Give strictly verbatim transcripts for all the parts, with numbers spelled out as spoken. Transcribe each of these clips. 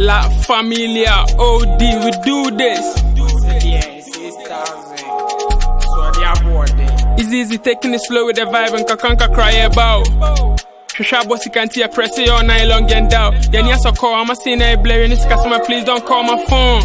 La Familia, O D, we do this. Yeah, six thousand. So they are bored then. It's easy taking it slow with the vibe and kakanka cry about. Shusha bossy can't hear press it all night long and down. Then yes, I call, I'm a sinner blaring this customer, please don't call my phone.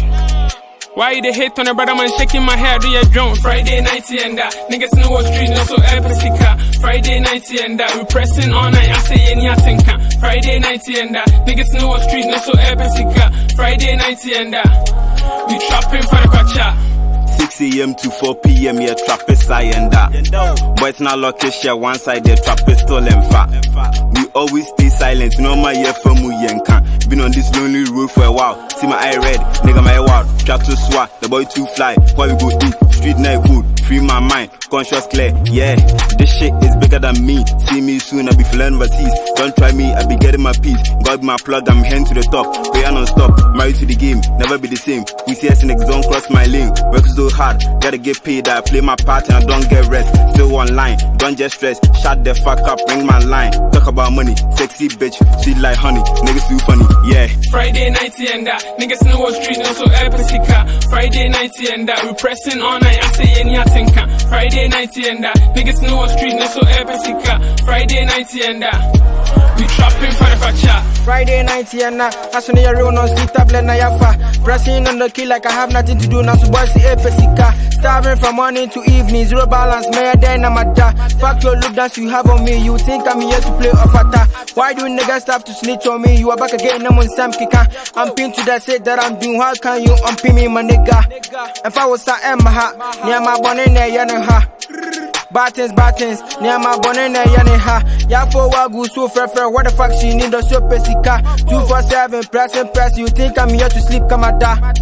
Why you the hate on a brother man shaking my head, do your drone? Friday night and that niggas know what street, no so epicika. Friday night and that we pressing all night, I say any atinka. Friday night and that niggas know what street, no so epicika. Friday night and that we trapping for the kwacha. six A M to four P M, yeah, trap is I and that. Boys now lock it, share one side, the trap is stolen fat. We always stay silent, no my year for mu yanka. Been on this lonely road for a while. See my eye red, nigga my wild. Trap to swat, the boy too fly. Why we go eat? Street night good, free my mind, conscious clear. Yeah, this shit is bigger than me. See me soon, I be flying overseas. Don't try me, I be getting my peace. God my plug, I'm heading to the top. Pay non stop, married to the game, never be the same. We see us in X, don't cross my lane. Work so hard, gotta get paid. I play my part and I don't get rest. Still online, don't just stress. Shut the fuck up, ring my line. Talk about money, sexy bitch, sweet like honey. Niggas too funny, yeah. Friday night and that niggas know what street, no so epicika. Friday night and that we pressing all night, I say any atinka. Friday night and that niggas know what street, no so epicika. Friday night and that we trapping for the kwacha. Friday night and that I saw your real no sleep tablet na yafa. Pressing on the key like I have nothing to do now, so boy see epicika. Starving from morning to evening, zero balance, may I die na mada. Fuck your look dance you have on me, you think I'm here to play off attack. Why do niggas have to snitch on me? You are back again, I'm on Sam Kika. I'm pinned to that shit that I'm doing, how can you unpin me my nigga? If I was a Emma, near my bonnet, yana ha. Battens, battens, near my bonnet, yana ha. Ya for wagu so fair, fair, what the fuck she need a show pesika. two four seven, pressing, press, you think I'm here to sleep, come at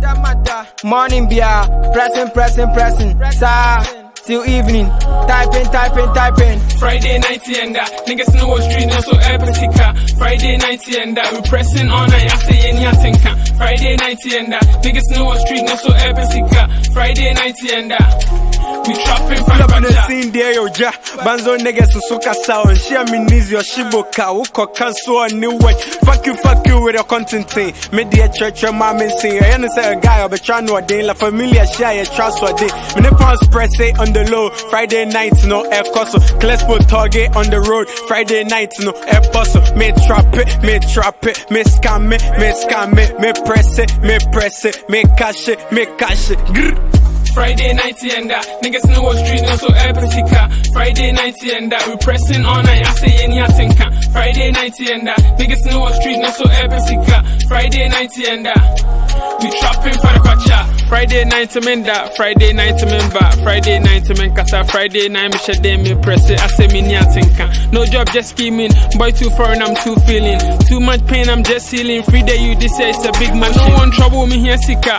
that. Morning beer, pressing, pressing, pressing, sa. Till evening, typing, typing, typing. Friday night and that niggas know what street, no so epicika. Friday night and that we pressing all night, I say any atinka. Friday night and that niggas know what street, no so epicika. Friday night and that we trapping for the kwacha. Scene there yo ja banzo niggas so kasa on share me knees your shiboka uko cancel a new way. Fuck you, fuck you with your content thing. Media church your mom say I ain't say a guy or be trying to day la familia share your transfer day. Me ne pass press it on the low. Friday night no air coso. Clespo target on the road. Friday night no air bustle. Me trap it, me trap it, me scam it, me scam it, me press it, me press it, me cash it, me cash it. Grr. Friday night and that niggas know what street, no so epicika. Friday night and that we pressing all night, I say any atinka. Friday night and that niggas know what street, no so epicika. Friday night and that we trapping for the kwacha. Friday night to men that, Friday night to men back, Friday night to men kasa, Friday night me shade me press it, I say me nyatinka. No job, just scheming, boy too foreign, I'm too feeling. Too much pain, I'm just healing. Free day you this say it's a big man. No one trouble me here, sika.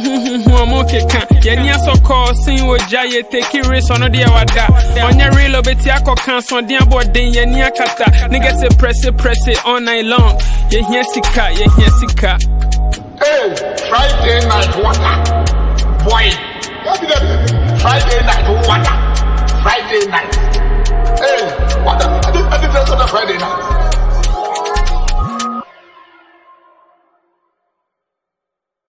I'm okay, can. Yeah, so call, sing with Jay, take it risk on the awada. On your real obeti, I call cancel, on the board, then yeah, near kata. Niggas say press it, press it all night long. Yeah, here, sika, yeah, here, sika. Hey, Friday night water. Boy, Friday night water. Friday night.